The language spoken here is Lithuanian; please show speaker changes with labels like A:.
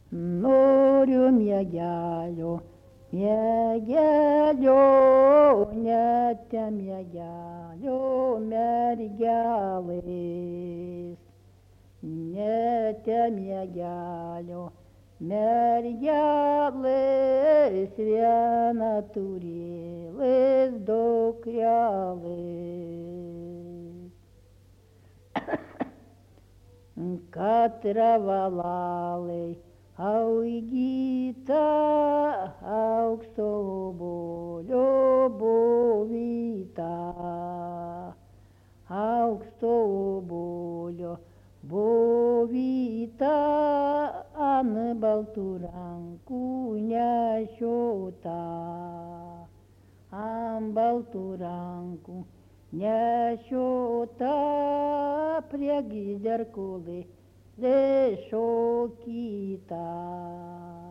A: noriu miegelio, net miegelio mergelės. Net miegelio mergelės viena turėlės dukrelės. Katrą valalai augyta aukso obuolio bovyta, aukso obuolio bovyta ant baltų rankų nešiota, ant baltų rankų nešiota prie giderkulės šokyta.